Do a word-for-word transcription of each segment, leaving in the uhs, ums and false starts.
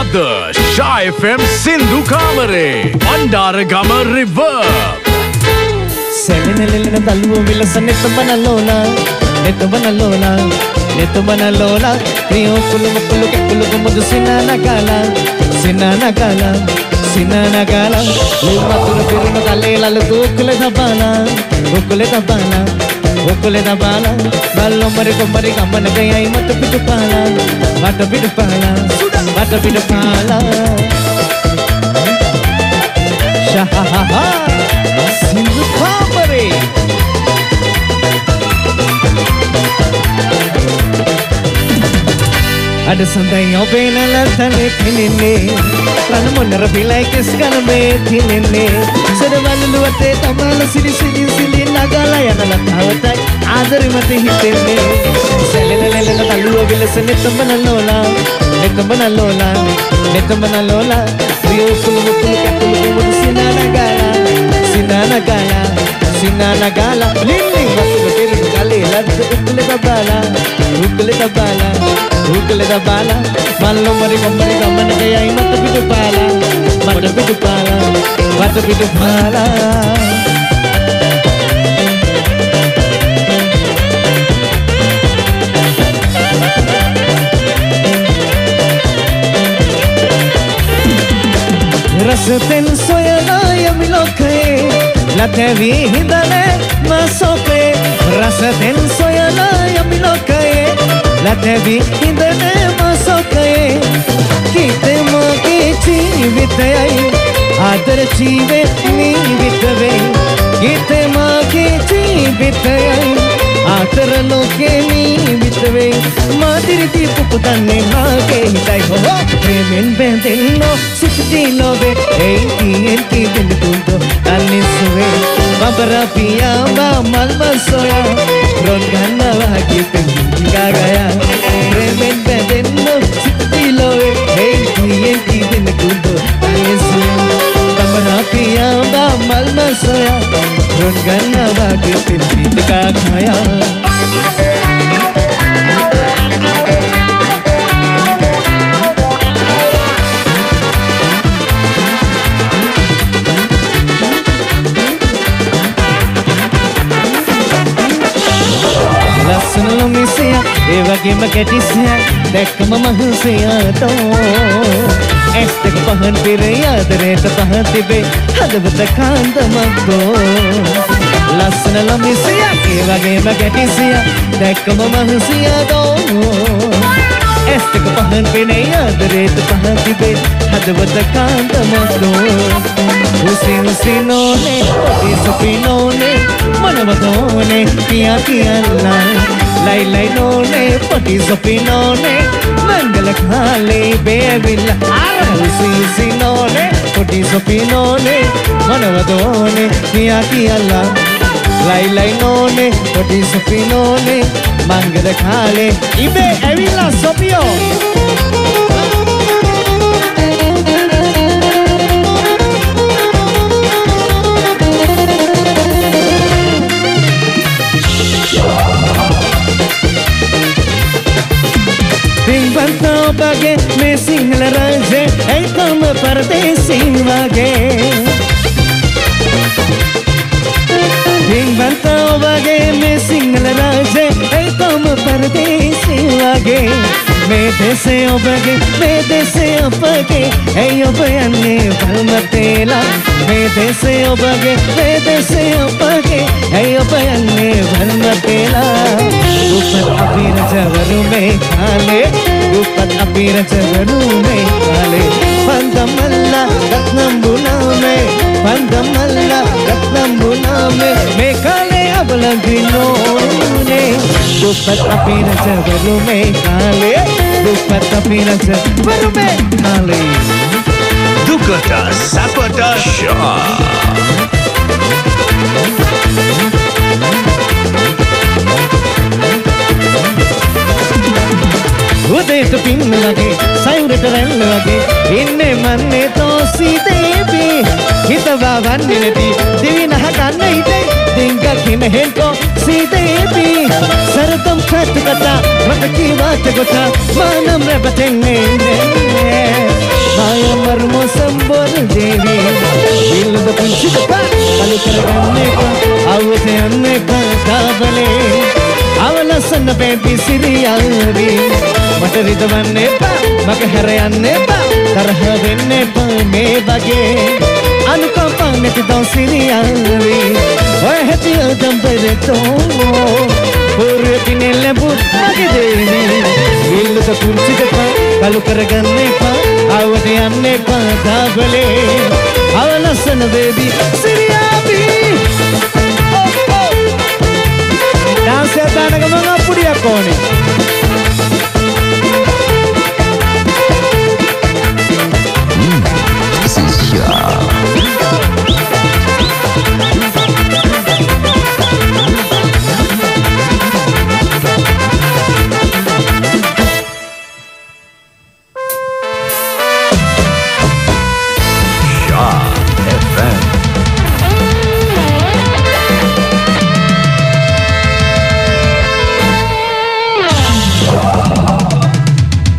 අද Sha F M සින්දු කාමරේ Bandaragama reverb සෙලෙලෙලෙන දල්ුව විලස නෙතබනලෝලා නෙතබනලෝලා නෙතබනලෝලා ප්‍රියෝ කුලුම කුලුක කුලුක මුදු සිනානගාලා සිනානගාලා සිනානගාලා ලුමතුර පිරුණ කලේ ලලු දුකුලේ දබාලා දුකුලේ දබාලා දුකුලේ දබාලා බල්ලොමරි කොමරි ගමන ගයයි මත පිටුපාලා මත පිටුපාලා මත පිටුපාලා ෂහහහා සින්දු කාමරේ අද සඳයි ඔබේ නලතනේ පිනින්නේ රන මොනර පිලයි කෙස් ගන මේ තිනින්නේ සරවලු වතේ තමල සිලි සිලි සිලි නගලා යන ලතාවතයි ආදරෙ මත හිතෙන්නේ සැලෙලෙලෙල තලුව විලස නෙතඹන ලෝලා නෙතඹන ලෝලා නෙතඹන ලෝලා ප්‍රියෝ කුළු කුළු කකුළු මුදු සිනානගාලා සිනානගාලා සිනානගාලා ලිල්ලි වතුර පෙරණ කලේ ලද්ද උකුලේ දබාලා උකුලේ දබාලා උකුලේ දබාලා මල්ලො මරි කොම්මරි ගමන ගයයි මත පිටුපාලා මත පිටුපාලා මත පිටුපාලා රසතෙන් සොයලා යමි ලෝකේ ලතවි හිඳනේ මසොකේ රසතෙන් සොයලා යමි ලෝකේ ලතවි හිඳනේ මසොකේ කීතේ මගේ ජීවිතයයි ආදර ජීවේ නිවිතවේ කීතේ මගේ ජීවිතයයි ආදර ලෝකේ නිවිතවේ මාදිරි දීපු පුතන්නේ මාගේ හිතයි හො ප්‍රේමෙන් බැඳෙන්නෝ සිටි ලෝබේ එන්කි එන්කි දෙන්න තුන්තෝ අනිසුවේ බබරා පියාඹා මල්ම සොයා රොන් ගන්නවා කිපෙන් ගාගයා ප්‍රේමෙන් බැඳෙන්නෝ සිටි ලෝබේ එන්කි එන්කි දෙන්න තුන්තෝ අනිසුවේ බබරා පියාඹා මල්ම සොයා රොන් ගන්නවා කිපෙන් ගාගයා ලස්සනලු මිසිය ඒ වගේම ගැටිසිය දැක්කම මහසියතෝ ඇස් දෙක පහන් පිරේ ආදරේට පහන් තිබේ හදවත කාන්දමක්කෝ ලස්සනලු මිසිය ඒ වගේම ගැටිසිය දැක්කම මහසියතෝ ඇස් දෙක පහන් පිරේ ආදරේට පහන් තිබේ හදවත කාන්දමක්කෝ උසි උසි නෝනේ ඔටි සුපි නෝනේ मनवदोने पिया किया लाई लाई नोने पटी सोपी नोने मंगल खाले बेबिल्ला उसी उसी नोने पटी सोपी नोने मनवदोने पिया किया लाई लाई नोने पटी सोपी नोने मंगल खाले इबे एविला सोपियो बगे मैं सिंगल राजे ऐ कम परदेसी वागे बिंग बनताओ बगे मैं सिंगल राजे ऐ कम परदेसी वागे मैं देसे बगे मैं देसे बगे ऐ बयाने भरमतेला मैं देसे बगे मैं देसे बगे ऐ बयाने भरमतेला ऊपर अबीर जवरू में खाले ऊपर अबीर जवरू में खाले पंदमल्ला रत्नम बुना में पंदमल्ला रत्नम बुना में मैं खाले अब लगिनो ने ऊपर अबीर जवरू में खाले ऊपर अबीर जवरू में खाले दुकटा सपटा Sha उदयट पिन लगे सायुरट रन लगे इन्ने मन्ने तो सीधे भी हितवा वन्नेती दिवी नह कान्ने इते दिंगा किन हेंको सीधे भी सरदम खत कथा मत की बात गोता मानम रे बचेंगे රිදවන්න එපා මග හැර යන්න එපා තරහ වෙන්න එපා මේ වගේ අනුකම්පා නැති දවසිරියාවේ ඔය හැටිය දම්බරතෝ පොරකින් ලැබුත් මගේ දෙවි ඉල්ලක කුංචි දෙපා කලු කරගන්න එපා ආවට යන්න එපා දාබලේ අවලස්සන බේබි සිරියාවී ඩාන්ස් එක දාන ගමන් අපුඩියක් ඕනේ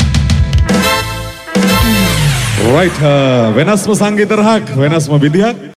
right uh, වෙනස්ම සංගීත රහක් වෙනස්ම විදිහක්